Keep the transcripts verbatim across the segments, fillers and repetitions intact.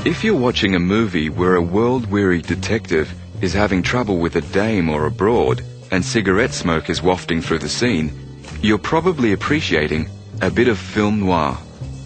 If you're watching a movie where a world-weary detective is having trouble with a dame or a broad, and cigarette smoke is wafting through the scene, you're probably appreciating a bit of film noir.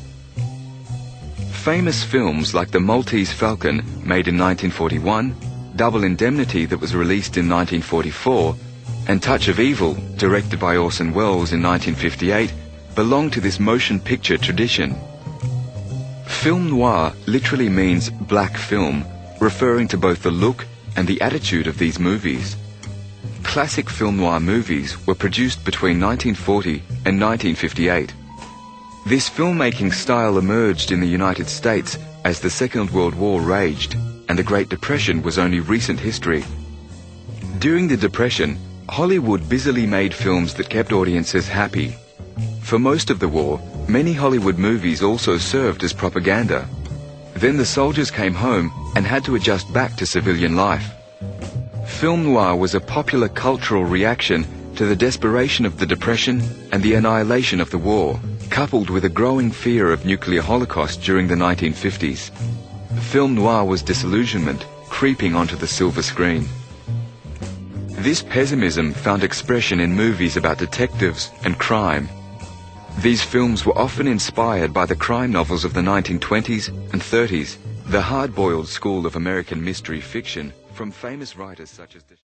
Famous films like The Maltese Falcon, made in nineteen forty-one, Double Indemnity, that was released in nineteen forty-four, and Touch of Evil, directed by Orson Welles in nineteen fifty-eight, belong to this motion picture tradition. Film noir literally means black film, referring to both the look and the attitude of these movies. Classic film noir movies were produced between nineteen forty and nineteen fifty-eight. This filmmaking style emerged in the United States as the Second World War raged, and the Great Depression was only recent history. During the Depression, Hollywood busily made films that kept audiences happy. For most of the war, many Hollywood movies also served as propaganda. Then the soldiers came home and had to adjust back to civilian life. Film noir was a popular cultural reaction to the desperation of the Depression and the annihilation of the war, coupled with a growing fear of nuclear holocaust during the nineteen fifties. Film noir was disillusionment creeping onto the silver screen. This pessimism found expression in movies about detectives and crime. These films were often inspired by the crime novels of the nineteen twenties and thirties, the hard-boiled school of American mystery fiction from famous writers such as